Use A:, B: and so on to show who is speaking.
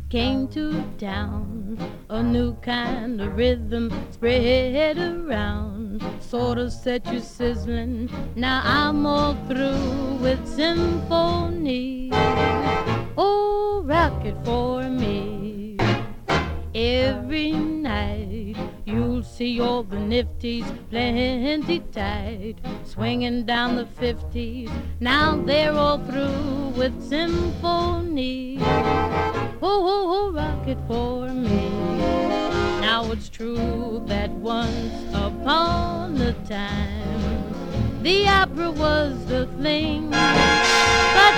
A: it came to town. A new kind of rhythm spread around, sort of set you sizzling. Now I'm all through with symphony. Oh, rock it for me. Every night you'll see all the nifties plenty tight, swinging down the 50s. Now they're all through with symphony. Oh, oh, oh, rock it for me. Now it's true that once upon a time the opera was the thing, but